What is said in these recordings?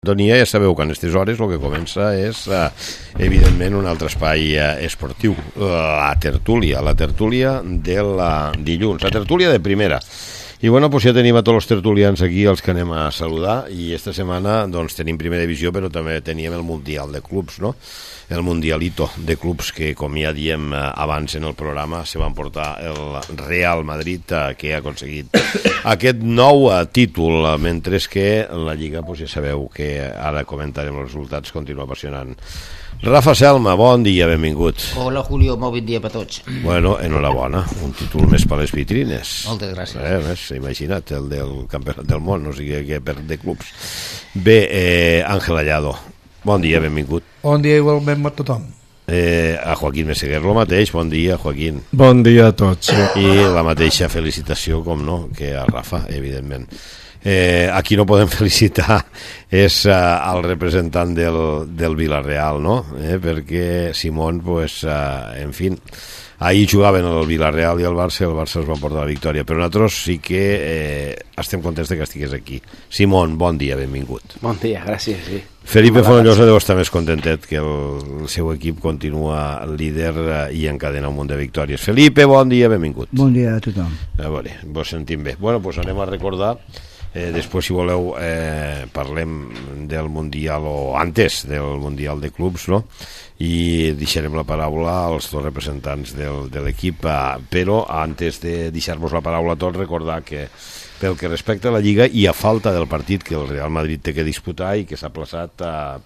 Sintonia, ja sabeu que en aquestes hores el que comença és, evidentment, un altre espai esportiu, la tertúlia del dilluns, la tertúlia de primera. I bueno, pues ja tenim a tots els tertulians aquí, els que anem a saludar, i esta setmana doncs tenim primera divisió, però també teníem el Mundial de Clubs, no? El Mundialito de Clubs, que com ja diem abans en el programa, se van portar el Real Madrid, que ha aconseguit aquest nou títol, mentre que la Lliga, pues ja sabeu que ara comentarem els resultats, continua apassionant. Rafa Selma, bon dia, benvingut. Hola Julio, molt bon dia per tots. Bueno, enhorabona, un títol més per les vitrines. Moltes gràcies. Imagina't, el del campionat del món, no sigui que per de clubs. Bé, Àngel Allado, bon dia, benvingut. Bon dia, igualment a tothom. A Joaquín Meseguer, lo mateix, bon dia, Joaquín. Bon dia a tots. I la mateixa felicitació, com no, que a Rafa, evidentment. A qui no podem felicitar és al representant del Villarreal, no? Perquè Simón, pues, en fin, ahir jugaven el Villarreal i el Barça es va portar la victòria, però nosaltres sí que estem contents que estigués aquí. Simón, bon dia, benvingut. Bon dia, gràcies, sí. Felipe Fonollosa deu estar més contentet, que el seu equip continua líder i encadena un munt de victòries. Felipe, bon dia, benvingut. Bon dia a tothom. A veure, vos sentim bé. Bueno, doncs anem a recordar, després si voleu parlem del Mundial o antes del Mundial de Clubs, no? I deixarem la paraula als dos representants de l'equip, però antes de deixar-vos la paraula a tots, recordar que pel que respecta a la Lliga i a falta del partit que el Real Madrid té que disputar i que s'ha plaçat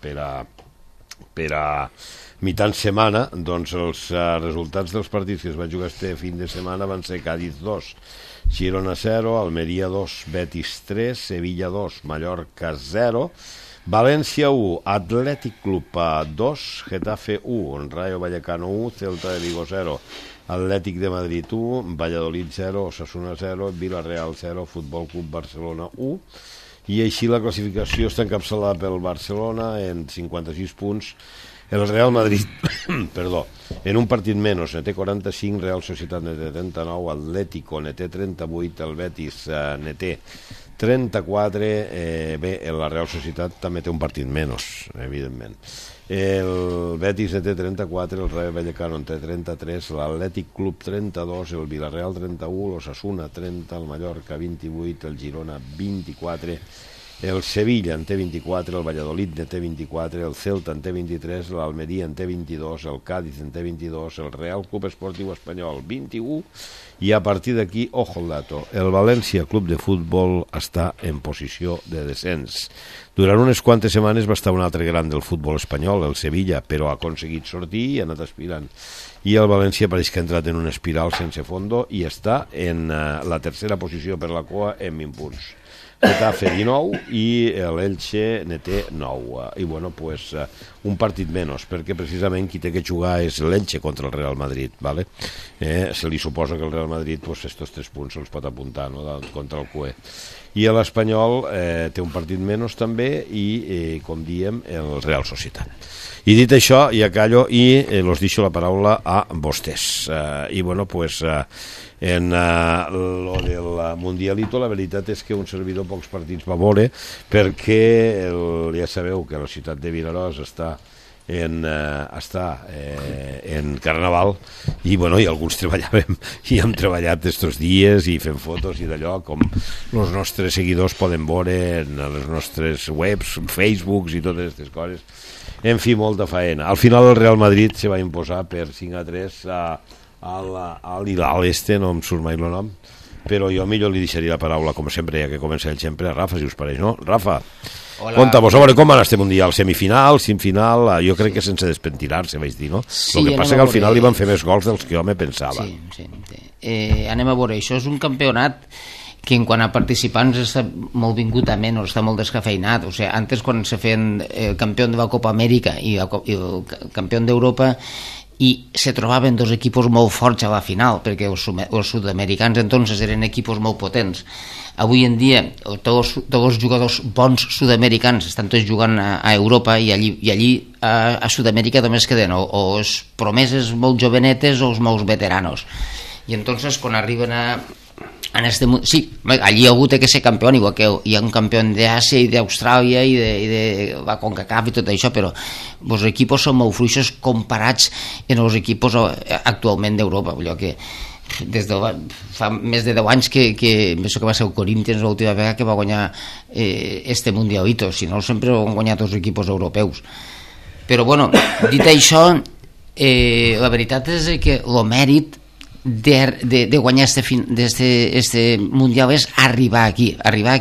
per a mitjan setmana, doncs els resultats dels partits que es van jugar este fin de setmana van ser Cádiz 2, Girona 0, Almeria 2, Betis 3, Sevilla 2, Mallorca 0, València 1, Atlètic Club 2, Getafe 1, Rayo Vallecano 1, Celta de Vigo 0, Atlètic de Madrid 1, Valladolid 0, Osasuna 0, Villarreal 0, Futbol Club Barcelona 1, i així la classificació està encapçalada pel Barcelona en 56 punts, el Real Madrid, perdó, en un partit menys, ne té 45, Real Societat ne té 39, Atlético ne té 38, el Betis ne té 34, bé, la Real Societat també té un partit menys, evidentment. El Betis ne té 34, el Rayo Vallecano en té 33, l'Atlètic Club 32, el Villarreal 31, l'Osasuna 30, el Mallorca 28, el Girona 24, el Sevilla en té 24, el Valladolid en té 24, el Celta en té 23, l'Almeria en té 22, el Cádiz en té 22, el Real Club Esportiu Espanyol 21, i a partir d'aquí, ojo el dato, el València Club de Futbol està en posició de descens. Durant unes quantes setmanes va estar un altre gran del futbol espanyol, el Sevilla, però ha aconseguit sortir i ha anat aspirant. I el València pareix que ha entrat en una espiral sense fondo i està en la tercera posició per la cua en 20 punts. Getafe 19 i l'Elche ne té 9. I bueno, pues un partit menys, perquè precisament qui té que jugar és l'Elche contra el Real Madrid, ¿vale? Se li suposa que el Real Madrid, pues, estos 3 punts se'ls pot apuntar, no?, contra el CUE. I l'Espanyol té un partit menys també i, com diem, el Real Societat. I dit això, ja callo i los deixo la paraula a vostès. I bueno, pues en lo del Mundialito la veritat és que un servidor pocs partits va veure perquè ja sabeu que la ciutat de Vinaròs està en Carnaval i bueno, i alguns treballàvem i hem treballat estos dies i fem fotos i d'allò com els nostres seguidors poden veure en les nostres webs, Facebooks i totes aquestes coses. En fi, molta faena. Al final el Real Madrid se va imposar per 5-3 al Hilal Este, no em surt mai el nom, però jo millor li deixaria la paraula, com sempre, ja que comença ell sempre, a Rafa, si us pareix, no? Rafa, conta-vos, a veure com va anar este Mundial, semifinal, semifinal, jo crec que sense despentirar-se, vaig dir, no? Sí, el que passa que al final li van fer més gols dels que jo me pensava. Sí. Anem a veure, això és un campionat que en quant a participants està molt vingut a menys, està molt descafeinat. O sigui, antes quan se feien el campió de la Copa Amèrica i el campió d'Europa i se trobaven dos equipos molt forts a la final, perquè els sud-americans entonces eren equipos molt potents. Avui en dia tots els jugadors bons sud-americans estan tots jugant a Europa i allí a Sud-amèrica només queden o els promeses molt jovenetes o els molt veteranos. I entonces quan arriben a Sí, allí ha hagut que ser campió, igual que hi ha un campió d'Àsia i d'Austràlia i de la CONCACAF i tot això, però els equipos són molt fluixos comparats en els equipos actualment d'Europa, allò que des de fa més de 10 anys que penso que va ser el Corinthians l'última vegada que va guanyar este Mundialito, si no sempre ho han guanyat els equipos europeus. Però bueno, dit això, la veritat és que el mèrit de guanyar este Mundial és arribar aquí,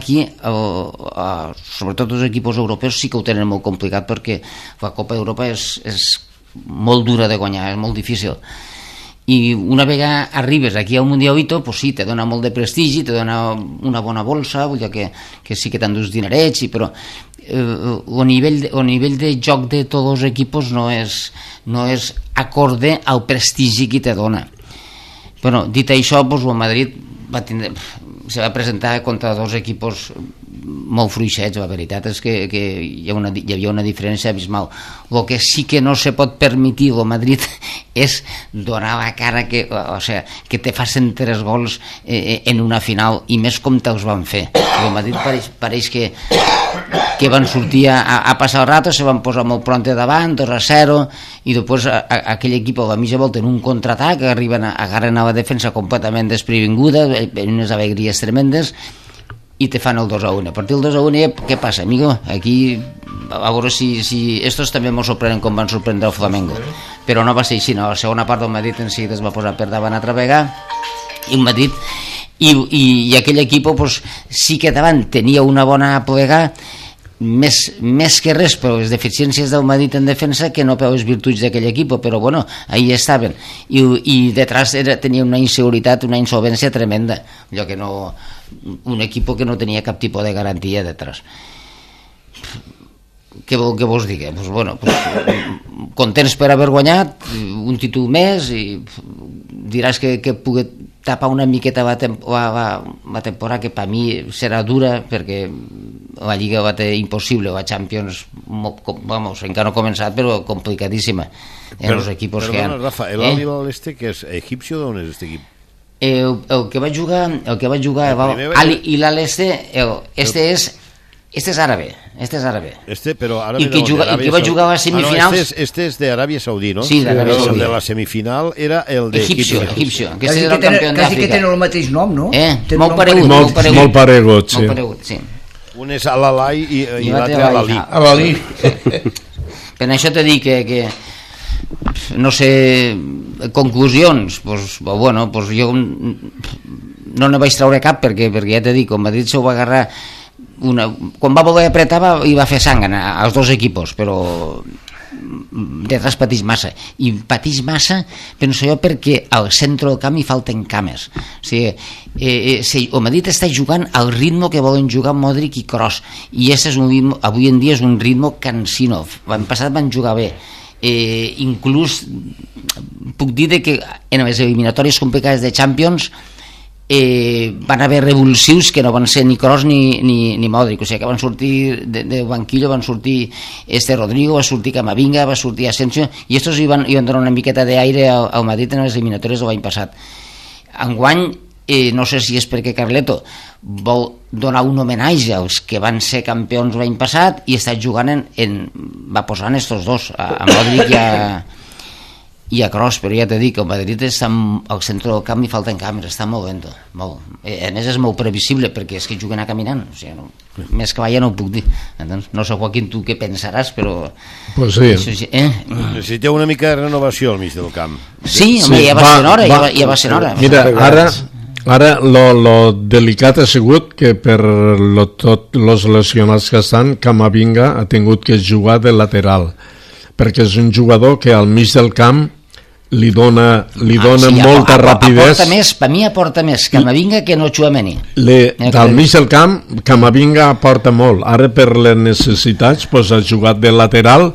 sobretot els equipos europeus sí que ho tenen molt complicat perquè la Copa d'Europa és molt dura de guanyar, és molt difícil, i una vegada arribes aquí al Mundialito, pues sí, te dona molt de prestigi, te dona una bona bolsa, vull dir que sí que t'endús dinerets, però el nivell de joc de tots els equipos no és acorde al prestigi que te dona. Bueno, dit això, pues, el Madrid se va presentar contra dos equipos molt fluixets. La veritat és que hi havia una diferència abismal. El que sí que no se pot permetre el Madrid és donar la cara que te facin 3 gols en una final, i més com te'ls van fer. El Madrid pareix que van sortir a passar el rato, se van posar molt pront davant, 2-0, i després aquell equip a la mitja volta en un contraatac agarren a la defensa completament desprevinguda, en unes alegries tremendes, i te fan el 2-1. A partir del 2-1, què passa, amigo? Aquí, a veure si estos també ens sorprenen com van sorprendre el Flamengo. Però no va ser així, no. A la segona part del Madrid en seguida es va posar per davant altra vegada, i un Madrid i aquell equip pues, sí que davant tenia una bona plega, més que res per les deficiències del Madrid en defensa que no per les virtuts d'aquell equip, però bueno, ahí estaven, i detrás tenia una inseguretat, una insolvència tremenda, allò que no, un equip que no tenia cap tipus de garantia detrás. Què vols dir? Pues bueno, contents per haver guanyat un títol més, i diràs que pugui tapar una miqueta la temporada, que per mi serà dura, perquè la Lliga va ser impossible, la Champions vamos, encara no ha començat, però complicadíssima els equipos que han. Rafa, l'Al-Hilal que és egipci, d'on és aquest equip? El que va jugar Al-Hilal este és àrabe. Però i que va jugar a les semifinals. Este és d'Aràbia Saudí, no? Sí, d'Aràbia Saudí. El de la semifinal era el d'Egipcio. Quasi que tenen el mateix nom, no? Molt paregut, sí. Un és Al-Alai i l'altre Al-Ali. Per això te dic que no sé, conclusions, pues bueno, pues jo no ne vaig traure cap, perquè ja te dic, el Madrid se ho va agarrar quan va voler apretar i va fer sang als dos equipos, però detrás pateix massa, i pateix massa penso jo perquè al centre del camp hi falten cames. O sigui, el Madrid està jugant al ritme que volen jugar Modric i Kroos, i avui en dia és un ritme cansino. L'any passat van jugar bé, inclús puc dir que en les eliminatòries complicades de Champions van haver revulsius que no van ser ni Kroos ni Modric, o sigui que van sortir de banquillo, van sortir Rodrigo, va sortir Camavinga, va sortir Asensio, i estos hi van donar una miqueta d'aire al Madrid en les eliminatòries de l'any passat. Enguany no sé si és perquè Carleto vol donar un homenatge als que van ser campions l'any passat i està jugant va posant estos dos, a Modric i a Kroos, però ja t'he dit que el Madrid està al centre del camp i falten càmeres, està molt lento, molt. A més és molt previsible perquè és que juguen a caminant, o sigui, més que ja no ho puc dir. No sé, Joaquín, tu què pensaràs, però pues sí. Necessiteu una mica de renovació al mig del camp. Sí, home, ja va ser hora. Mira, ara lo delicat ha sigut que per tots els lesionats que estan, Camavinga ha tingut que jugar de lateral, perquè és un jugador que al mig del camp li dona molta rapidesa. Per mi aporta més Camavinga que no Tchouaméni. Del mig del camp Camavinga aporta molt. Ara per les necessitats ha jugat de lateral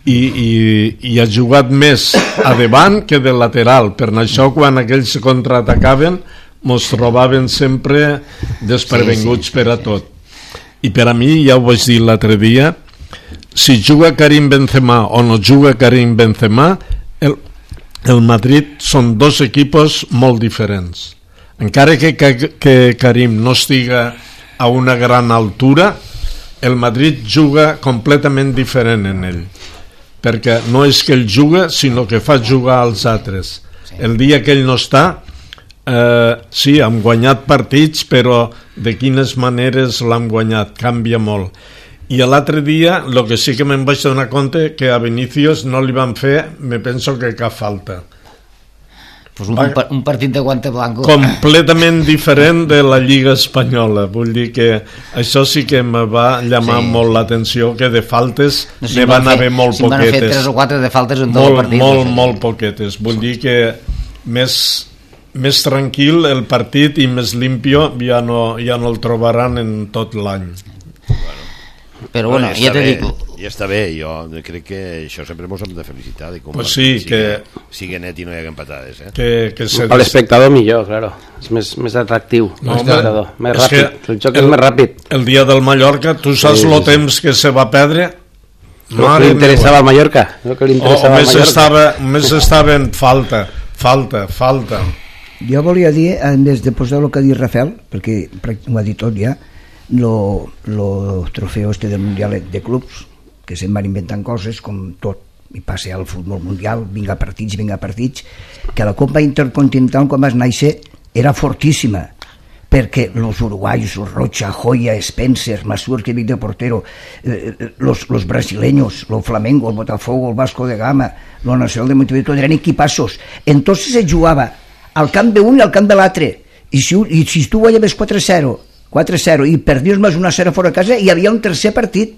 i ha jugat més a davant que de lateral. Per això quan aquells contraatacaven mos trobaven sempre desprevinguts per a tot. I per a mi, ja ho vaig dir l'altre dia, si juga Karim Benzema o no juga Karim Benzema, el Madrid són dos equipos molt diferents. encara que Karim no estiga a una gran altura, el Madrid juga completament diferent en ell, perquè no és que ell juga, sinó que fa jugar als altres. El dia que ell no està, sí, hem guanyat partits, però de quines maneres l'hem guanyat? Canvia molt. I l'altre dia, el que sí que me'n vaig donar compte, que a Vinícius no li van fer, me penso que cap falta. Pues un partit de guante blanco. Completament diferent de la Lliga Espanyola. Vull dir que això sí que me va llamar molt l'atenció, que de faltes ne van haver molt poquetes. Van fer 3 o 4 de faltes en tot el partit. Molt poquetes. Vull dir que més tranquil el partit i més limpio ja no el trobaran en tot l'any. Però bueno, ja te dic, ja està bé, jo crec que això sempre ens hem de felicitar de com pues sí, sigui net i no hi ha empatades, per l'espectador millor, claro, és més atractiu, més ràpid, el joc és més ràpid. El dia del Mallorca, tu saps el temps que se va perdre? No li interessava al Mallorca, més estava en falta. Jo volia dir, a més de posar el que ha dit Rafael, perquè ho ha dit tot ja, lo trofeo del Mundial de Clubs, que se'n van inventant coses com tot, i passa al futbol mundial, vinga partits, que la Copa Intercontinental quan vas néixer era fortíssima, perquè els uruguais, los Rocha, Joya, Spencer, Masur, que de portero, los brasileños, lo Flamengo, el Botafogo, el Vasco de Gama, lo Nacional de Montevideo, eren equipassos. Entonces es jugava al camp d'un i al camp de l'altre, i si tu guanyaves 4-0 i perdies més 1-0 fora a casa, hi havia un tercer partit,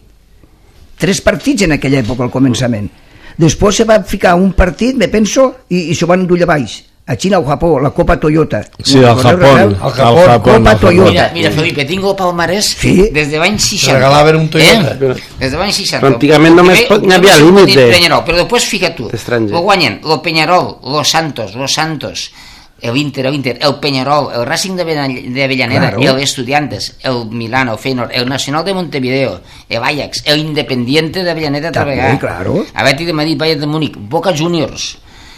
3 partits en aquella època al començament. Després se va ficar un partit, me penso, i se van endur a baix a Xina o Japó, la Copa Toyota. Sí, al Japón. Copa Toyota. Mira, Felipe, tinc el palmarès des de l'any 60. Regalaven un Toyota. Des de l'any 60. Pràcticament només n'hi havia límit de... Però després, fica't tu, lo guanyen el Peñarol, los Santos, el Inter, el Peñarol, el Racing de Avellaneda, el Estudiantes, el Milán, el Feyenoord, el Nacional de Montevideo, el Ajax, el Independiente de Avellaneda Travegà, el Betis de Madrid, Bayern de Múnich, Boca Juniors,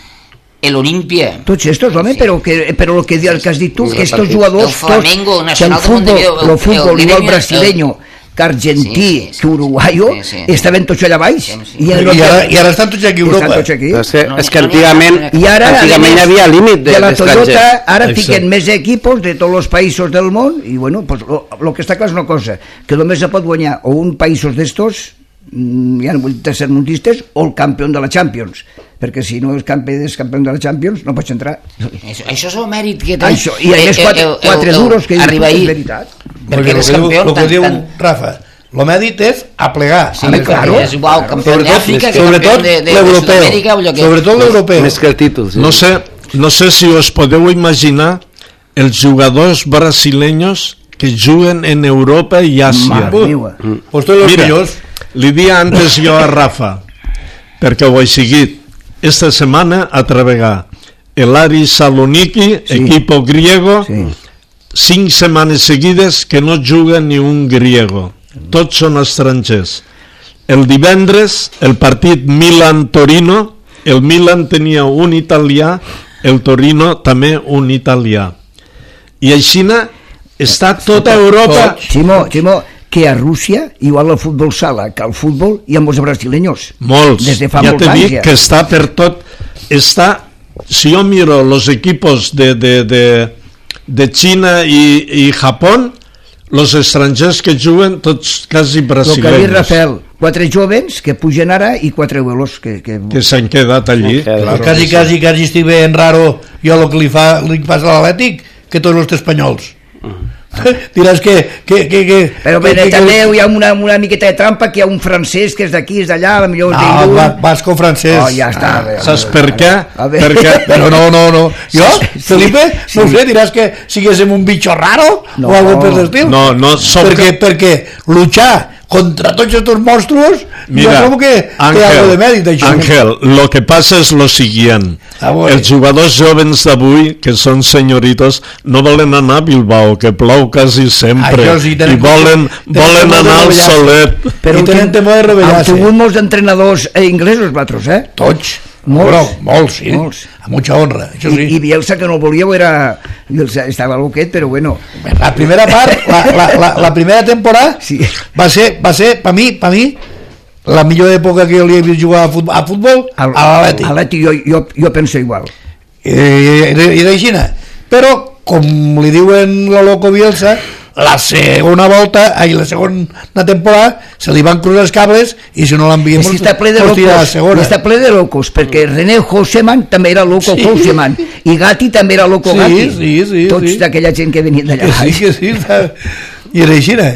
el Olimpia. Tots estos, home, però el que has dit tu, que estos jugadors, el Flamengo, el Nacional de Montevideo, el fútbol, igual brasileño, que argentí, que uruguayo, estaven tots allà baix. I ara estan tots aquí a Europa. És que antigament hi havia límit d'estrangers. Ara fiquen més equipos de tots els països del món i, bueno, el que està clar és una cosa, que només se pot guanyar o un països d'estos, ja no vull ser muntistes, o el campió de la Champions, perquè si no és campió de la Champions no pots entrar. Això és el mèrit que té. I a més 4 duros que arriba ahir, veritat. perquè eres campió. El que diu Rafa, el mèrit és a plegar. Sí, claro. És igual campió d'Àfrica que campió de Sud-amèrica. Sobretot l'europeu. Més que el títol. No sé si us podeu imaginar els jugadors brasileños que juguen en Europa i Àsia. Pues tots els millors. Li dia antes jo a Rafa, perquè ho he seguit, esta setmana a Travegà, el Aris Saloniki, equipo griego, 5 setmanes seguides que no juga ni un griego, tots són estrangers. El divendres, el partit Milan-Torino, el Milan tenia un italià, el Torino també un italià. I així està tota Europa. Ximo, que a Rússia, igual al futbol sala que al futbol, hi ha molts brasileños. Molts, ja t'he dit que està per tot. Si jo miro los equipos de China i Japó, los estrangers que juguen tots quasi brasileños. El que ha dit Rafael, 4 jóvens que pugen ara i 4 abuelos que s'han quedat allí. Quasi estic ben raro jo el que li fas a l'Atlètic que tots els espanyols. Diràs que però també hi ha una miqueta de trampa, que hi ha un francès que és d'aquí, és d'allà, basco-francès. Ja està. Saps per què? Però no. Jo, Felipe, no ho sé, diràs que siguéssim un bitxo raro o algo per l'estil. No, perquè luchar contra tots estos monstruos, mira, jo que té algo de mèrit això. Ángel, lo que pasa es lo siguiente. Els jugadors jóvens d'avui, que són senyoritos, no volen anar a Bilbao, que plou quasi sempre, i volen anar al solet. Però tenen temor de revellar-se. Han tingut molts entrenadors inglesos, vosaltres, Tots. Molts, sí. A mucha honra, això sí. I Bielsa, que no el volia, Bielsa estava loquet, però bueno. La primera part, la primera temporada sí. va ser per mi la millor època que jo li he vist jugar a futbol a l'Atlètic. A l'Atlètic jo penso igual. I d'aixina. Però, com li diuen la loco Bielsa, la segona temporada se li van cruzar els cables i si no l'enviem està ple de locos, està ple de locos, perquè René Houseman també era loco Houseman i Gatti també era loco Gatti, tots d'aquella gent que venien d'allà. Sí, i era aixina.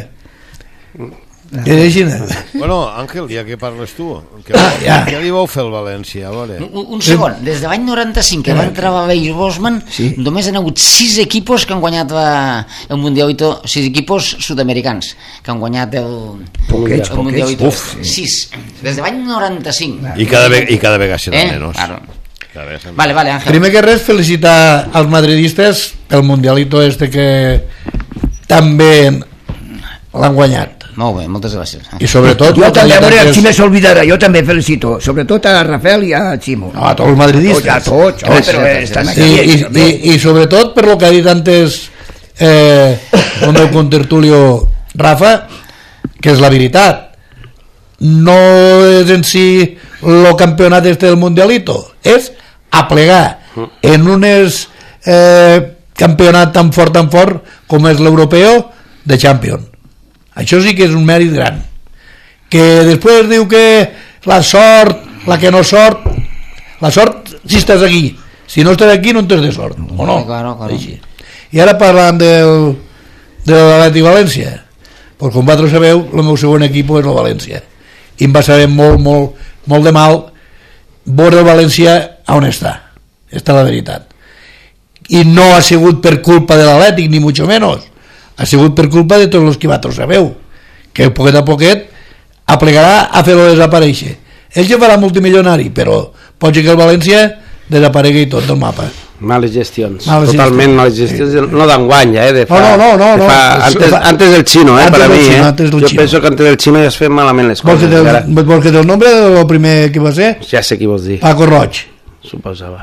Bueno, Àngel, ja que parles tu, què li vau fer al València? A veure. Un segon, des de l'any 95 que va entrar a Beis Bosman, només han hagut 6 equipos que han guanyat el Mundial, 6 equipos sud-americans que han guanyat el Mundial. 6, des de l'any 95. I cada vegada serà menys. Vale, Àngel. Primer que res, felicitar als madridistes pel Mundialito que també l'han guanyat. Molt bé, moltes gràcies. I sobretot... Jo també, a veure, si més oblidarà, jo també felicito, sobretot a Rafael i a Ximo. No, a tots els madridistes. A tots, però estan aquí. I sobretot per lo que ha dit antes el meu contertulio Rafa, que és la veritat. No és en si el campionat del Mundialito, és aplegar en un campionat tan fort com és l'europeu de Champions. Això sí que és un mèrit gran. Que després diu que la sort, la que no sort, la sort si estàs aquí, si no estàs aquí no en tens de sort, o no? Claro. I ara parlant de l'Atlètic València, pues com vosaltres sabeu, el meu segon equip és el València, i em va saber molt de mal veure el València on està la veritat, i no ha sigut per culpa de l'Atlètic ni mucho menos, ha sigut per culpa de tots els que vosaltres sabeu, que poquet a poquet aplegarà a fer-lo desaparèixer. Ell ja farà multimilionari, però pot ser que el València desaparegui tot del mapa. Males gestions, totalment males gestions, no d'enguany, de fa... No. Antes del Chino, para mí, yo penso que antes del Chino ja es feien malament les coses. Vols que té el nombre del primer que va ser? Ja sé qui vols dir. Paco Roig. Suposava.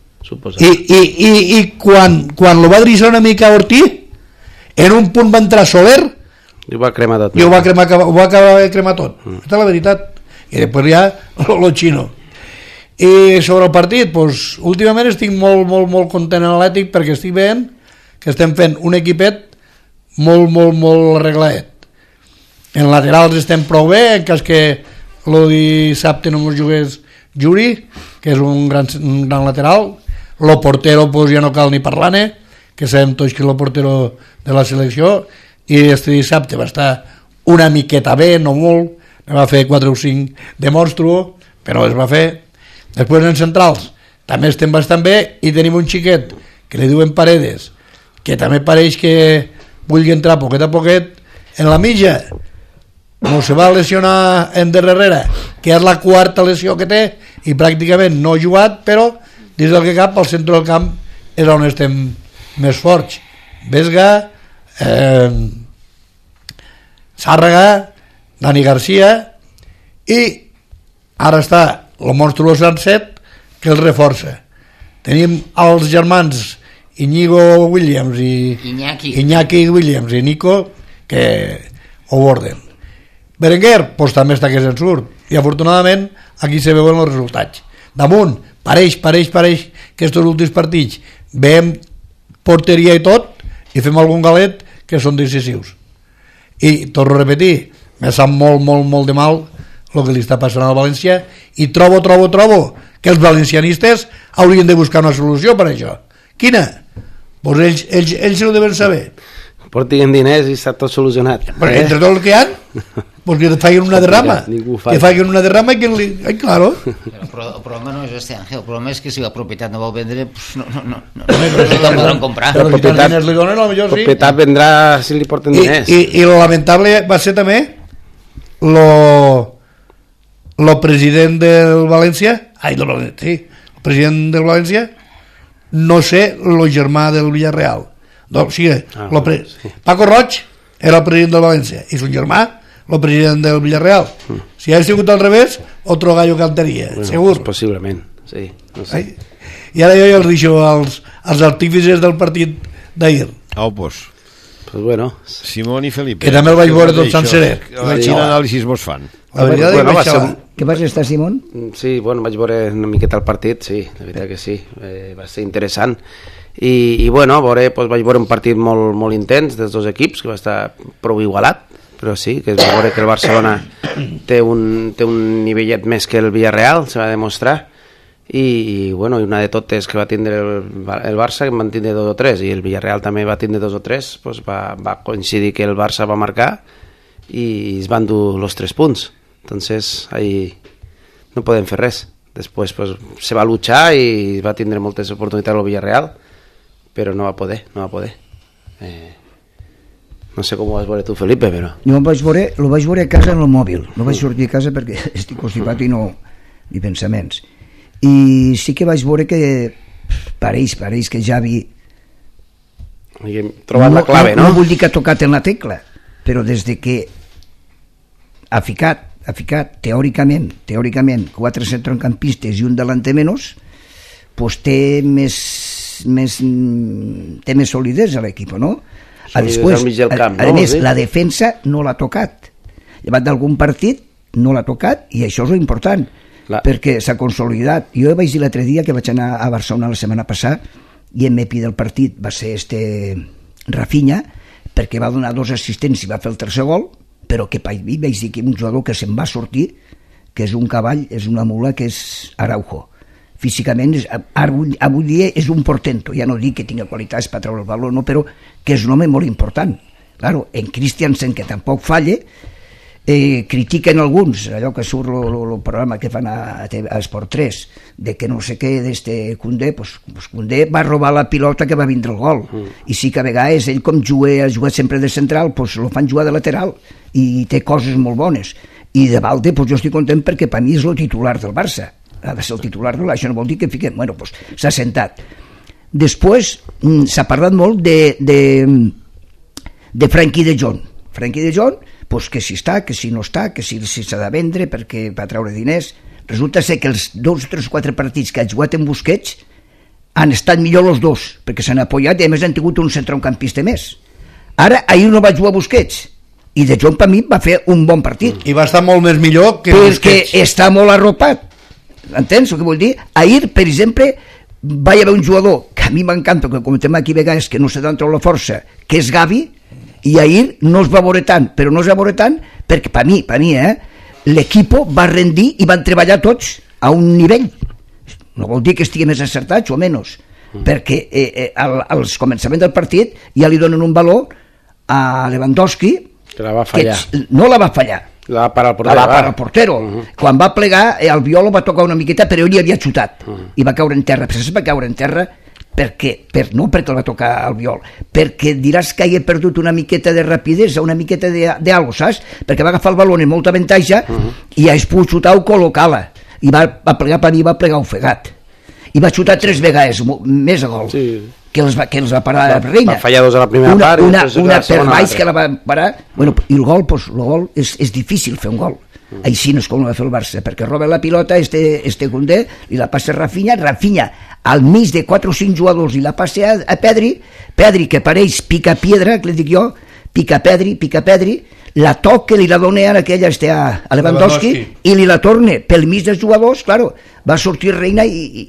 I quan lo va dirigir una mica a Ortí, en un punt va entrar Soler i ho va cremar tot. Ho va acabar de cremar tot. Aquesta és la veritat. I després ja lo Chino. I sobre el partit, pues, últimament estic molt content en l'Atlètic perquè estic veient que estem fent un equipet molt arregladet. En laterals estem prou bé, en cas que el dissabte no ens jugués Juri, que és un gran lateral. Lo portero pues, ja no cal ni parlar-ne, que sabem tots que és el portero de la selecció, i este dissabte va estar una miqueta bé, no molt, va fer 4 o 5 de monstruo, però es va fer. Després en centrals també estem bastant bé, i tenim un xiquet que li diuen Paredes, que també pareix que vulgui entrar poquet a poquet en la mitja. No se va lesionar en Herrera, que és la 4ª lesió que té, i pràcticament no ha jugat, però dins del que cap, al centre del camp és on estem més forts. Vesga, Sàrrega, Dani Garcia, i ara està el monstruós Sanset, que el reforça. Tenim els germans Íñigo Williams i Iñaki Williams i Nico, que ho borden. Berenguer, pues també està que se'n surt, i afortunadament aquí se veuen els resultats. Damunt, pareix que estos últims partits veiem porteria i tot, i fem algun galet que són decisius. I torno a repetir, me sap molt de mal el que li està passant al València, i trobo que els valencianistes haurien de buscar una solució per això. Quina? Pues ells ho deuen saber. Portin diners i està tot solucionat. Però entre tots els que hi ha, pues que facin una derrama. Que facin una derrama i que... Ai, claro. Però el problema no és este, Ángel. El problema és que si la propietat no vol vendre, pues no podran comprar. Però si els diners li donen, potser sí. Propietat vendrà si li porten diners. I lo lamentable va ser també lo president del València, el president del València, no sé, lo germà del Villarreal. Doncs sí, Paco Roig era el president del València i son germà el president del Villarreal. Si hagués sigut al revés, otro gallo cantaria, bueno, segur. Possiblement. sí, no sé. I ara jo els deixo als artífices del partit d'ahir. Pues bueno. Simón i Felipe. Que també el vaig veure tot senceret. Quin anàlisi vos fan? La veritat Bueno, és va que ser Què vas estar, Simón? Sí, bueno, vaig veure una miqueta el partit, sí, la veritat que sí, va ser interessant. I bueno, doncs vaig veure un partit molt intens dels dos equips, que va estar prou igualat, però sí, que es va veure que el Barcelona té un nivellet més que el Villarreal, se va demostrar, i bueno, una de totes que va tindre el Barça, que en van tindre 2 o 3, i el Villarreal també va tindre 2 o 3, doncs va coincidir que el Barça va marcar i es van dur los 3 punts. Entonces ahí no podem fer res. Després pues, se va luchar i va tindre moltes oportunitats al Villarreal, però no va poder. No sé com ho vas veure tu, Felipe, però... Jo lo vaig veure a casa en el mòbil, no vaig sortir a casa perquè estic constipat i no ni pensaments. I sí que vaig veure que pareix que Xavi trobat la clave, no? No vull dir que ha tocat en la tecla, però des de que ha ficat teòricament 4 centrocampistes i un delanter menys, pues té més solidesa a l'equip, no? Després, a més, la defensa no l'ha tocat. Llevat d'algun partit no l'ha tocat, i això és important, perquè s'ha consolidat. Jo vaig dir l'altre dia que vaig anar a Barcelona la setmana passada i en MVP del partit va ser Rafinha, perquè va donar 2 assistents i va fer el tercer gol, però que per mi vaig dir que un jugador que se'n va sortir, que és un cavall, és una mula, que és Araujo. Físicament, avui dia és un portento, ja no dic que tingui qualitats per treure el valor, no, però que és un home molt important. Claro, en Christiansen, que tampoc falle, critiquen alguns, allò que surt el programa que fan a Esport 3, de que no sé què d'este Koundé, pues Koundé va robar la pilota que va vindre el gol, i sí que a vegades ell, com ha jugat sempre de central, pues lo fan jugar de lateral, i té coses molt bones. I de Valde, pues jo estic content perquè per mi és el titular del Barça, ha de ser el titular del Barça, això no vol dir que fiquem, bueno, pues s'ha sentat. Després s'ha parlat molt de Frenkie de Jong. Frenkie de Jong, pues que si està, que si no està, que si s'ha de vendre perquè va treure diners. Resulta ser que els 2, 3, 4 partits que ha jugat en Busquets han estat millor els dos, perquè s'han apoyat i a més han tingut un centrocampista més. Ara, ahir no va jugar Busquets, i De Jong per mi va fer un bon partit. I va estar molt més millor que Busquets. Perquè està molt arropat. Entens el que vull dir? Ahir, per exemple, va haver un jugador que a mi m'encanta, que comentem aquí a vegades, que no se d'on treu la força, que és Gavi, i ahir no es va veure tant, però no es va veure tant perquè per mi, l'equip va rendir i van treballar tots a un nivell. No vol dir que estigui més acertats o menys, perquè als començaments del partit ja li donen un valor a Lewandowski, que la va fallar. No la va fallar, la va parar el portero. Quan va plegar, el Violo va tocar una miqueta, però ell hi havia xutat i va caure en terra. Però va caure en terra no perquè el va tocar el Viol, perquè diràs que hi he perdut una miqueta de rapidesa, una miqueta d'algo, saps? Perquè va agafar el balón en molta avantatge i ha pogut xutar o col·locar-la, i va plegar per mi, va plegar ofegat, i va xutar 3 vegades més a gol, que els va parar la Reina. Va fallar 2 a la primera part, una per baix que la va parar. Bueno, i el gol és difícil fer un gol. Així no és com ho va fer el Barça, perquè roba la pilota este Koundé i la passa a Rafinha al mig de 4 o 5 jugadors i la passa a Pedri, que pareix pica piedra, que li dic jo, pica Pedri, la toca, li la dona ara aquella a Lewandowski i li la torna pel mig dels jugadors. Claro, va sortir Reina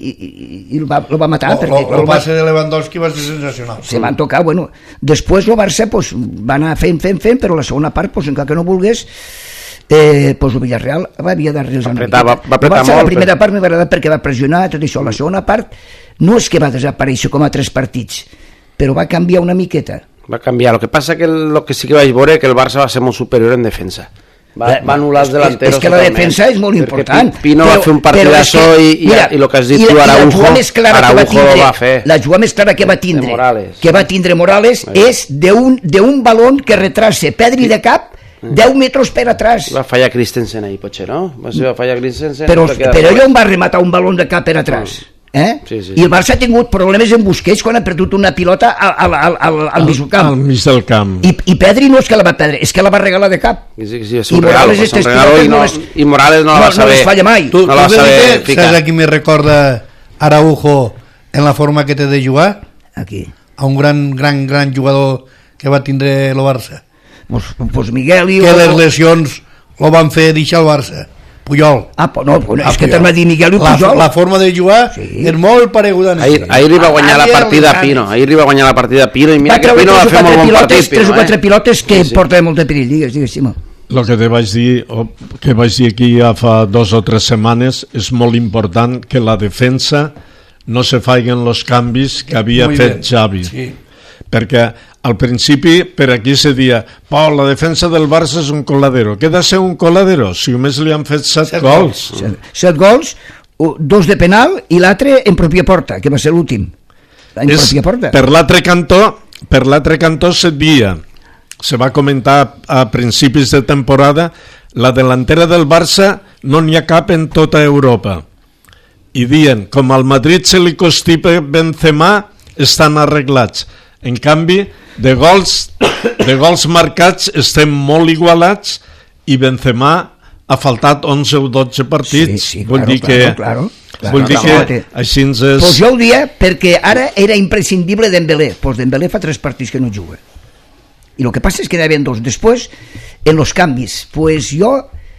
i el va matar. El passe de Lewandowski va ser sensacional. Se van tocar, bueno. Després el Barça va anar fent, però la segona part, encara que no volgués, el Villarreal havia d'arribar una miqueta. Va apretar molt. La primera part m'ha agradat perquè va pressionar tot això. La segona part no és que va desaparèixer com a 3 partits, però va canviar una miqueta. Va canviar. El que passa que el que sí que vaig veure que el Barça va ser molt superior en defensa. Va anul·lar els delanteros. És que la defensa és molt important. Pino va fer un partidazo i el que has dit tu, Araujo ho va fer. La jugada més clara que va tindre Morales és d'un balón que retrasa Pedri de cap 10 metres per atrás. Va fallar Christensen ahí, potser, no? Va fallar Christensen. Però ell on va rematar un balón de cap per atrás? Sí. I el Barça ha tingut problemes en Busquets quan ha perdut una pilota al mig del camp. Al mig del camp. I Pedri no és que la va perdre, és que la va regalar de cap. Sí, és I un regalo, Morales és un regalo i Morales no la va saber. No les falla mai. Tu No la va saber saps ficar. a qui me recorda Araujo en la forma que té de jugar? Aquí. A un gran jugador que va tindre el Barça. Pues Miguel i... Que les lesions lo van fer deixar el Barça. Puyol. No, és que t'anava a dir Miguel i Pujol. La forma de jugar és molt pareguda. Ahir li va guanyar la partida a Pino. Ahir li va guanyar la partida a Pino i mira que Pino va fer molt bon partit. 3 o 4 pilotes que porta molt de perill, digues. El que te vaig dir, que vaig dir aquí ja fa 2 o 3 setmanes, és molt important que la defensa no se faiguen els canvis que havia fet Xavi. Sí. Perquè al principi per aquí se dia la defensa del Barça és un coladero. Què ha de ser un coladero? Si només li han fet 7 gols. 7 gols, 2 de penal i l'altre en pròpia porta, que va ser l'últim. En pròpia porta. Per l'altre cantó se dia, se va comentar a principis de temporada, la delantera del Barça no n'hi ha cap en tota Europa. I dient, com al Madrid se li constipa Benzema, estan arreglats. En canvi, de gols marcats estem molt igualats i Benzema ha faltat 11 o 12 partits. Sí, vull dir que així ens és... Pues jo ho dia perquè ara era imprescindible Dembélé. Pues Dembélé fa 3 partits que no juga. I el que passa és que n'hi havia 2. Després, en els canvis, pues jo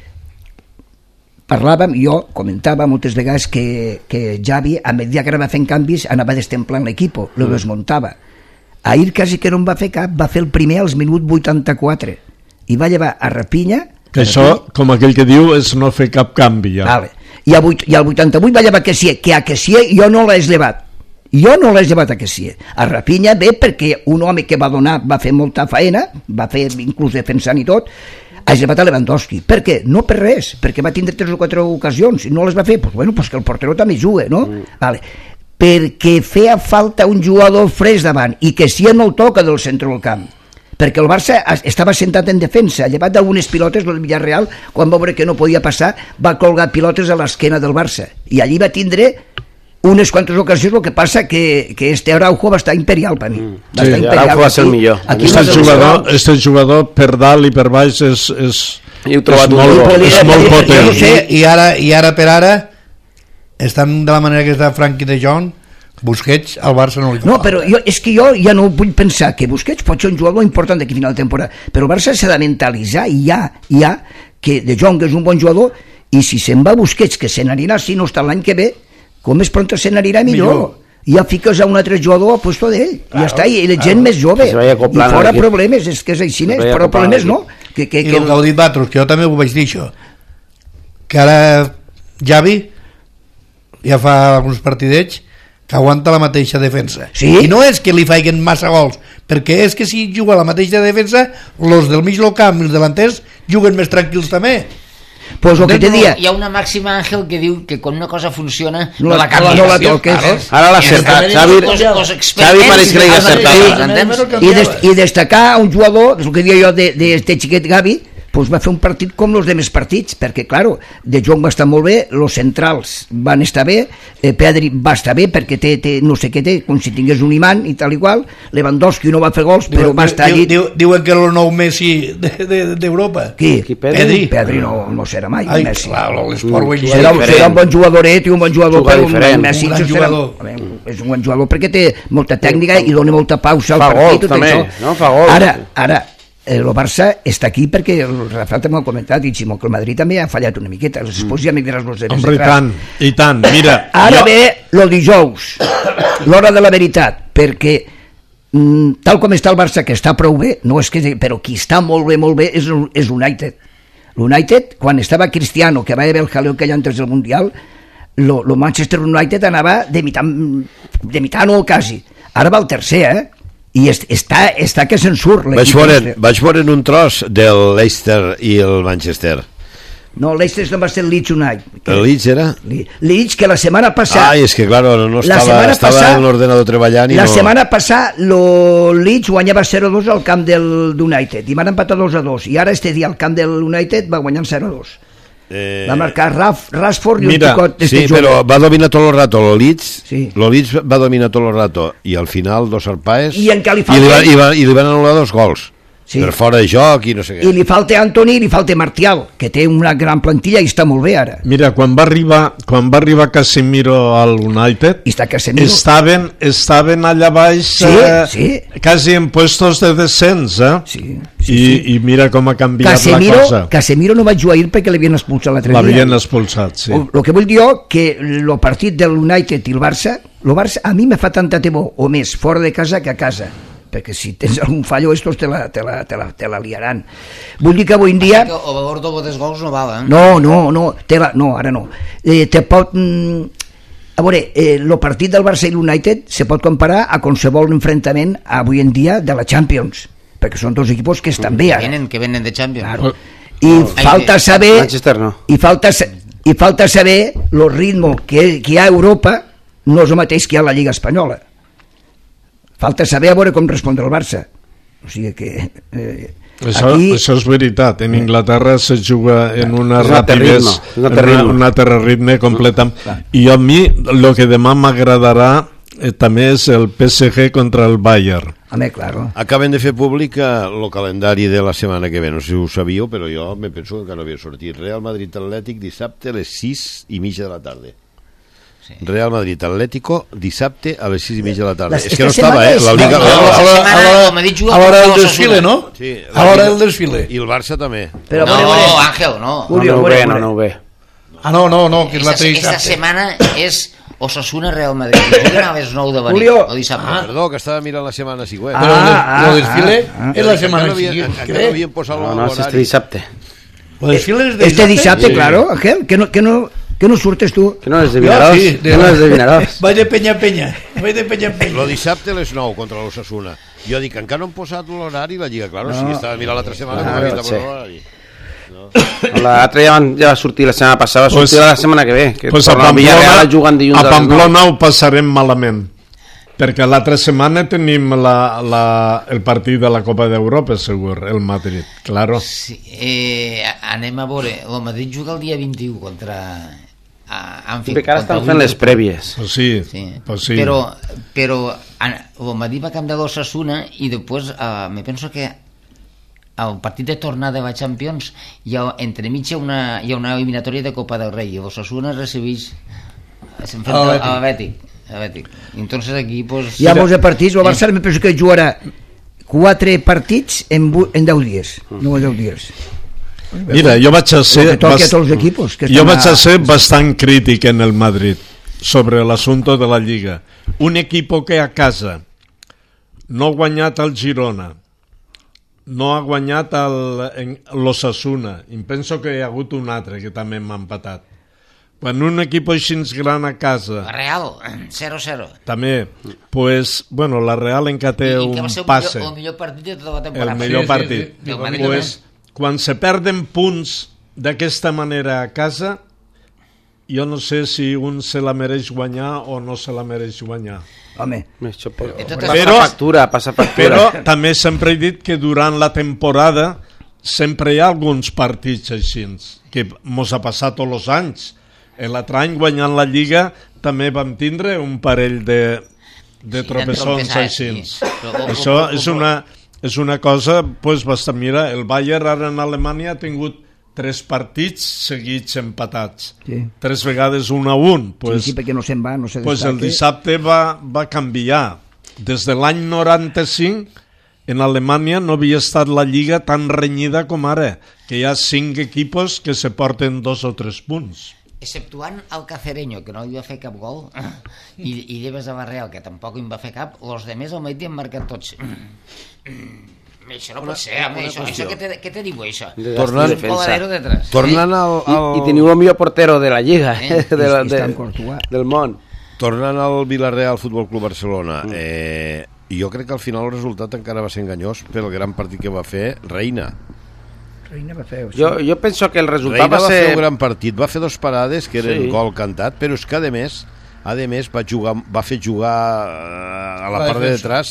comentava moltes vegades que Xavi, a medida que anava fent canvis, anava destemplant l'equip, lo desmuntava. Ahir quasi que no en va fer cap, va fer el primer als minut 84 i va llevar a Rafinha. Que això, com aquell que diu, és no fer cap canvi ja. Vale. I al 88 va llevar Kessié, que a Kessié jo no l'he llevat. Jo no l'he llevat a Kessié. A Rafinha ve perquè un home que va fer molta faena, va fer inclús defensant i tot, ha llevat a Lewandowski. Per què? No per res, perquè va tindre 3 o 4 ocasions i no les va fer. Pues que el portero també juga, no? Vale. Perquè feia falta un jugador fresc davant i que si no el toca del centre del camp, perquè el Barça estava sentat en defensa, llevat d'algunes pilotes el Villarreal, quan va veure que no podia passar, va colgar pilotes a l'esquena del Barça i allí va tindre unes quantes ocasions. El que passa que este Araujo va estar imperial per mi. Araujo va ser el millor. Este jugador per dalt i per baix és molt potent. I ara per ara estan de la manera que està Frankie de Jong, Busquets al Barça no li fa. No, però és que jo ja no vull pensar que Busquets pot ser un jugador important d'aquí a final de temporada, però el Barça s'ha de mentalitzar i ja que de Jong és un bon jugador i si se'n va Busquets, que se n'anirà si no està l'any que ve, com més pront se n'anirà millor. Ja fiques a un altre jugador a puesto d'ell, i ja està, i la gent més jove, i fora problemes, és que és així, però problemes no. I el que heu dit vosaltres, que jo també ho vaig dir això, que ara Xavi ja fa alguns partidets que aguanta la mateixa defensa. Sí? I no és que li faiguen massa gols, perquè és que si juga la mateixa defensa, els del mig del camp i els delanters juguen més tranquils també. Pues lo que te dia... Hi ha una màxima, Àngel, que diu que quan una cosa funciona no la canvies. No la toques. Ara l'ha acertat. Xavi pareix que l'ha acertat. I destacar un jugador, és el que deia jo de xiquet Gavi, pues va fer un partit com els demés partits, perquè, claro, De Jong va estar molt bé, els centrals van estar bé, Pedri va estar bé, perquè té no sé què té, com si tingués un imant i tal i qual, Lewandowski no va fer gols, però va estar allí... Diuen que el nou Messi d'Europa. Qui? Pedri no serà mai, Messi. Serà un bon jugadoret i un bon jugador, però Messi és un bon jugador perquè té molta tècnica i dona molta pausa al partit. Fa gols, també. Fa gols. Ara, el Barça està aquí perquè el Rafael també ho ha comentat i Ximo, que el Madrid també ha fallat una miqueta, després ja m'hi diràs los de Hombre, i tant, mira ara ve el dijous, l'hora de la veritat, perquè tal com està el Barça, que està prou bé, no és que, però qui està molt bé és l'United. Quan estava Cristiano, que va haver el jaleo que hi ha antes del Mundial, el Manchester United anava de mitad no quasi, ara va el tercer, i està que se'n surt. Vaig veure un tros del Leicester i el Manchester. No, Leicester no va ser el Leeds United. ¿El Leeds era? Leeds, que la setmana passada... Ai, és que claro, no estava en l'ordenador treballant i la setmana passada el Leeds guanyava 0-2 al camp del United i van empatar 2-2, i ara este dia al camp del United va guanyar 0-2. Va marcar Rashford i un Mira, xicot sí, però va dominar tot el rato el Leeds, Sí. el Leeds va dominar tot el rato i al final dos Arpaes I encara li i falten- li van anul·lar 2 gols Sí. per fora de joc i no sé I què. li falta Antoni i li falta Martial, que té una gran plantilla i està molt bé ara. Mira, quan va arribar Casemiro al United, I està Casemiro. estaven allà baix, Sí. quasi en puestos de descens, Sí, I mira com ha canviat la cosa. Casemiro no va jugar ahir perquè l'havien expulsat l'altre dia. L'havien expulsat, sí. El que vull dir jo, que el partit del United i el Barça a mi me fa tanta temor, o més, fora de casa que a casa, perquè si tens algun fallo estos te la liaran. Vull dir que avui en dia... O valor doble dels gols no val, eh? No, ara no. Te pot... A veure, el partit del Barça i l'United se pot comparar a qualsevol enfrontament avui en dia de la Champions, perquè són dos equipos que estan bé ara. Que venen de Champions. Claro. I falta saber... Manchester no. I falta saber el ritme que hi ha a Europa no és el mateix que hi ha a la Lliga Espanyola. Falta saber a veure com respondre el Barça. O sigui que... Això és veritat. En Inglaterra se juga en una és un altre rapidesa, ritme, un altre ritme completam. I a mi el que demà m'agradarà també és el PSG contra el Bayern. Home, claro. Acaben de fer públic el calendari de la setmana que ve, no sé si ho sabíeu, però jo me penso que encara no havia sortit. Real Madrid-Atlètic dissabte a les 6:30 de la tarda. Sí. Real Madrid-Atlético dissabte a les 6:30 de la tarda. És que no estava, la Liga... A l'hora del desfile, no? Sí, a l'hora del desfile. I el Barça també. No, Ángel, no. No ho ve. Ah, no, que és la Esta setmana és Osasuna Real Madrid. Juguen a les 9 de venir, Julio. o dissabte. Perdó, que estava mirant la setmana següent. Però el desfile és la setmana següent. següent. No havien posat No, és este dissabte. El desfile és de Este dissabte, Sí. claro, Ángel, que no surtes tu. Que no és de Vinaròs. Sí, Que no és de Vinaròs. Vaig de penya a penya. Vaig de penya a penya. Lo dissabte a les 9 contra l'Osasuna. Jo dic, encara no han posat l'horari la Lliga. Claro, si estava mirant l'altra setmana, com havia de posar l'horari. L'altre ja va sortir la setmana passada, va sortir la setmana que ve. Que Pues a Pamplona ho passarem malament, perquè l'altra setmana tenim el partit de la Copa d'Europa, segur, el Madrid, claro. Sí, anem a veure. El Madrid juga el dia 21 contra... Anfield. Que ara estan fent les prèvies. Pues sí. Però el Madrid va canviar l'Osasuna i després me penso que al partit de tornada de la Champions entremig hi ha una eliminatòria de Copa del Rei i l'Osasuna s'enfrenta a l'Atlètic. Entonces aquí pues... Hi ha molts partits, el Barça me penso que jugarà 4 partits en 10 dies, no 10 dies. Mira, jo vaig a ser bastant crític en el Madrid sobre l'assumpte de la Lliga. Un equip que a casa no ha guanyat el Girona, no ha guanyat l'Osasuna, i penso que hi ha hagut un altre que també m'ha empatat. Quan un equip així gran a casa... La Real, 0-0. També, pues, bueno, la Real encara té un passe. El millor partit de tota la temporada. El millor partit. Pues, quan se perden punts d'aquesta manera a casa, jo no sé si un se la mereix guanyar o no se la mereix guanyar. Home, passa factura. Però també sempre he dit que durant la temporada sempre hi ha alguns partits així, que mos ha passat tots els anys. L'altre any guanyant la Lliga també vam tindre un parell de tropessons així. Això és una cosa pues, bastant... Mira, el Bayern ara en Alemanya ha tingut 3 partits seguits empatats. Sí. 3 vegades 1-1. Pues, sí, perquè no se'n va, no se pues el dissabte va canviar. Des de l'any 95 en Alemanya no havia estat la Lliga tan renyida com ara, que hi ha 5 equipos que se porten 2 o 3 punts. Exceptuant el Cacereño, que no hi va fer cap gol, i Lleves de Barreal, que tampoc hi va fer cap, els demés al matí han marcat tots. Això no pot ser, això què te diu, això? Tornant al... I teniu el millor portero de la Lliga, del món. Tornant al Villarreal Futbol Club Barcelona, jo crec que al final el resultat encara va ser enganyós pel gran partit que va fer Reina. Reina va fer, sí. Jo penso que el resultat Reina va ser... fer un gran partit, va fer 2 parades que eren gol cantat, però és que a més va fer jugar a la part de detrás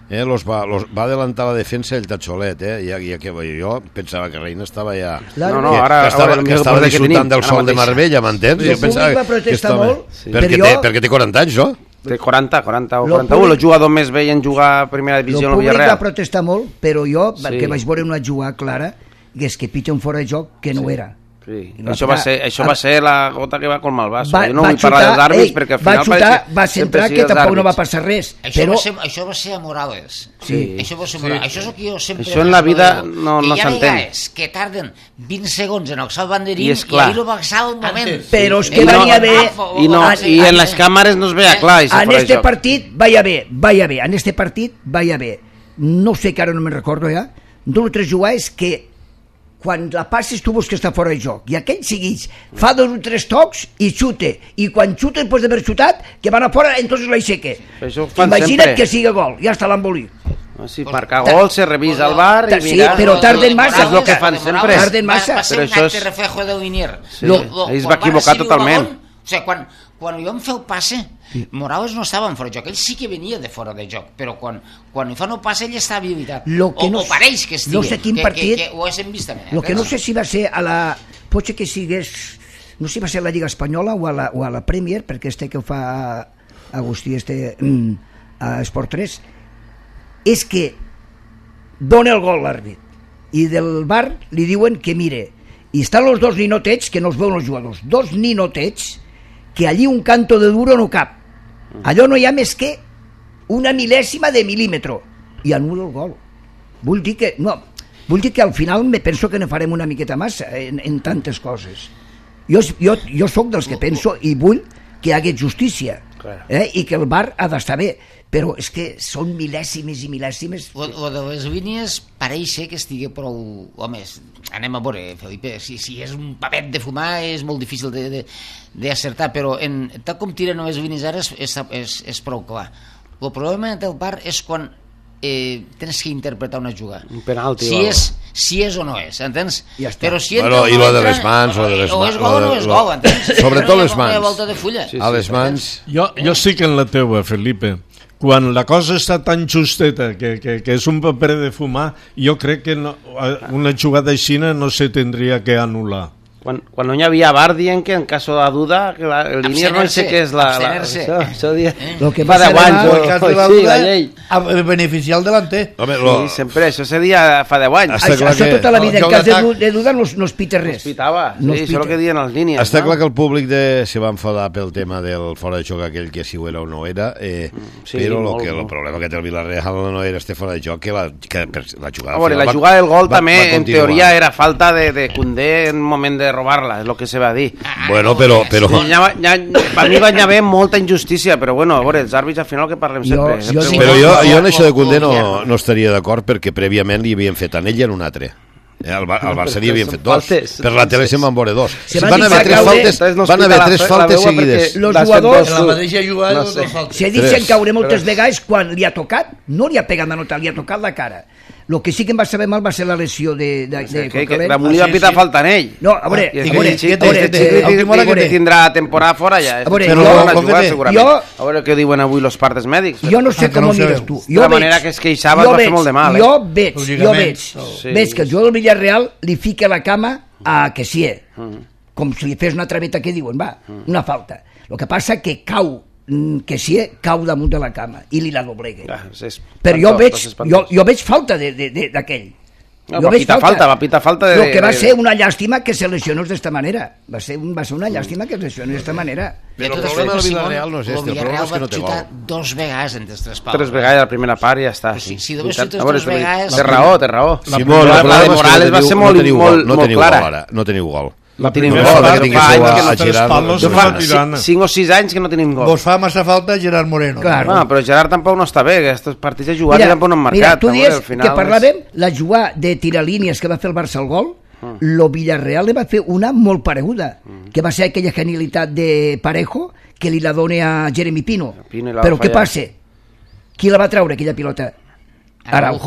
va adelantar la defensa el Tacholet, ja que jo pensava que Reina estava ja... No, ara que estava disfrutant del sol de Marbella, m'entens? El públic va protestar molt, perquè té 40 anys, no? Té 40 o 41, el jugador més vell en jugar a primera divisió al Villarreal. El públic va protestar molt, però jo, perquè vaig veure una jugada clara, que és que pitja un fora de joc que no era. Sí. Això va ser la gota que va colmar el vaso. Jo no vull parlar dels àrbits perquè al final va centrar que tampoc no va passar res. Això va ser a Morales. Això és el que jo sempre... Això en la vida no s'entén. Hi ha vegades que tarden 20 segons en alçar el banderín i ahir ho va alçar al moment. Però és que venia bé... I en les càmeres no es veia clar. En este partit vaya bé. En este partit vaya bé. No sé, que ara no me'n recordo ja. 2 o 3 jugades que quan la passes tu veus que està fora de joc i aquell segueix, fa 2 o 3 tocs i xute, i quan xuta després d'haver xutat que van a fora, entonces l'aixeque. Imagina't que sigui gol, ja està l'embolit. Si marcar gol se revisa el bar i mira... Sí, però tarden massa. És el que fan sempre. Tarden massa. Va ser un acte reflejo de Winier. Ells va equivocar totalment. O sigui, quan jo em feu passe, Morales no estava en fora de joc, ell sí que venia de fora de joc, però quan hi fa no passe ell està habilitat, o pareix que estigui, no sé quin partit, que ho hem vist també. El que no sé si va ser a la... pot ser que sigués, no sé si va ser a la Lliga Espanyola o a la Premier, perquè que ho fa Agustí a Esport 3, és que dona el gol l'àrbit i del bar li diuen que mire, i estan els 2 ninotets que no els veuen els jugadors, 2 ninotets que allí un canto de duro no cap, allò no hi ha més que una mil·lèsima de mil·límetre i anul·la el gol. Vull dir que al final me penso que ne farem una miqueta massa en tantes coses. Jo sóc dels que penso i vull que hi hagi justícia, i que el VAR ha d'estar bé, però és que són mil·lèsimes i mil·lèsimes. Lo de les línies pareix ser que estigui prou... Home, anem a veure, Felipe, si és un pavet de fumar és molt difícil d'acertar, però tal com tiren les línies ara és prou clar. El problema del VAR és quan tens que interpretar una jugada. Un penalti. Si és o no és, entens? Ja està. Però si i lo de les mans, o és gol o no és gol, entens? Sobretot les mans. Volta de fulla. A les mans... Jo estic en la teua, Felipe. Quan la cosa està tan justeta que és un paper de fumar, jo crec que una jugada així no se tindria que anul·lar. Quan no hi havia VAR dient que en cas de duda que el línia no sé què és això dia fa 10 anys el cas de la duda a beneficiar el delanter. Sempre, això seria fa 10 anys. Això tota la vida, en cas de duda no es pita res. No es pitava, això és el que diuen les línies. Està clar que el públic se va enfadar pel tema del fora de joc aquell, que si ho era o no era, però el problema que té el Villarreal no era este fora de joc, que la jugada... La jugada del gol també, en teoria, era falta de Koundé en un moment de robar-la, és el que se va dir. Bueno, però... Per mi va haver molta injustícia, però bueno, a veure, els àrbits al final que parlem sempre. Però jo en això de Koundé no estaria d'acord, perquè prèviament li havien fet en ell i en un altre. Al Barça li havien fet 2. Per la tele se'n van veure 2. Van haver 3 faltes seguides. Los jugadors... En la mateixa jugada, s'ha dit que caure moltes vegades quan li ha tocat, no li ha pegat la nota, li ha tocat la cara. El que sí que em va saber mal va ser la lesió de que Ramon li va pitar falta en ell. No, a veure, tindrà temporada fora ja. A veure què diuen avui els partes mèdics. Jo no sé com ho mires tu. De la manera que es queixava va fer molt de mal. Jo veig que el jugador del Villarreal li fica la cama a Kessié, com si li fes una traveta que diuen, una falta. El que passa que que cau damunt de la cama i li la doblega. Però jo veig falta d'aquell. Va pitar falta el que va ser una llàstima que se lesionés d'esta manera. Va ser una llàstima que se lesionés d'esta manera. Però el problema del Villarreal no és este, el problema és que no té gol. 2 vegades entre 3 paus. 3 vegades a la primera part i ja està. Si només xutes 2 vegades... Té raó. La de Morales va ser molt clara. No teniu gol. No tenim gol, fa 5 o 6 anys que no tenim gol. Vos fa massa falta Gerard Moreno. Però Gerard tampoc no està bé, aquests partits de jugar tampoc no han marcat. Mira, tu dius que parlàvem la jugada de tiralínies que va fer el Barça al gol, lo Villarreal li va fer una molt pareguda, que va ser aquella genialitat de Parejo que li la dona a Jeremy Pino. Però què passa? Qui la va treure aquella pilota? Araujo.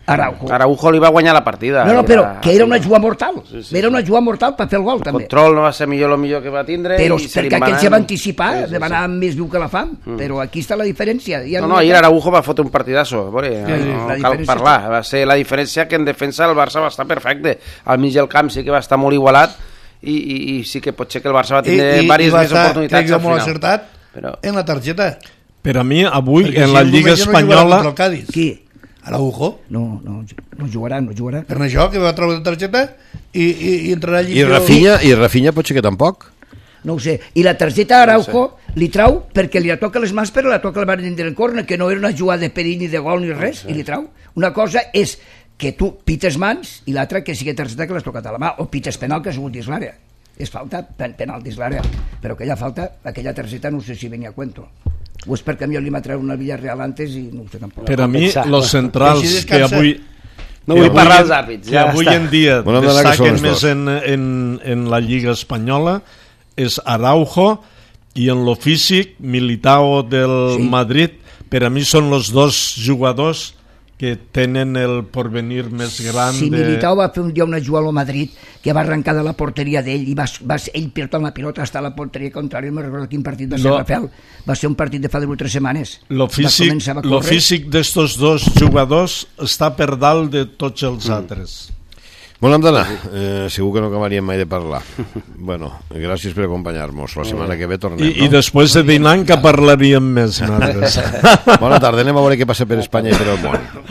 Araujo li va guanyar la partida. No, però que era una jugada mortal. Era una jugada mortal per fer el gol, també. El control no va ser el millor que va tindre. Però i perquè aquell se va anticipar, de va anar més viu que la fam. Però aquí està la diferència. No, ahir Araujo va fotre un partidasso. No cal parlar. Va ser la diferència que en defensa el Barça va estar perfecte. Al mig del camp sí que va estar molt igualat i sí que pot ser que el Barça va tenir diverses més oportunitats al final. Molt acertat en la targeta. Per a mi, avui, en la Lliga Espanyola... Qui? Araujo. No jugarà. Per això, que va treure la targeta i entrarà allí... I Rafinha pot ser que tampoc? No ho sé. I la targeta Araujo li trau perquè li toca les mans, però la toca el margen del córner, que no era una jugada de perill ni de gol ni res, i li trau. Una cosa és que tu pites mans i l'altra que sigui targeta que l'has tocat a la mà, o pites penal que ha sigut dins l'àrea. És falta penal dins l'àrea. Però aquella targeta no sé si venia a cuento. O és perquè a mi li va treure una Villarreal antes i no ho sé tampoc. Per a mi, els centrals que avui... No vull parlar dels àrbits. Que avui en dia destaquen més en la Lliga Espanyola és Araujo, i en lo físic, Militao del Madrid. Per a mi són els dos jugadors que tenen el porvenir més gran. Si Militao va fer un dia una jugada al Madrid que va arrencar de la porteria d'ell i ell pilota la pilota hasta la porteria contrària. No recordo quin partit va ser, Rafael. Va ser un partit de fa 3 setmanes. Lo físic d'estos dos jugadors està per dalt de tots els altres. Bon, hem d'anar. Segur que no acabaríem mai de parlar. Bueno, gràcies per acompanyar-nos. La setmana que ve tornem, I després de dinar que parlaríem més. Bona tarda, anem a veure què passa per Espanya i per el món.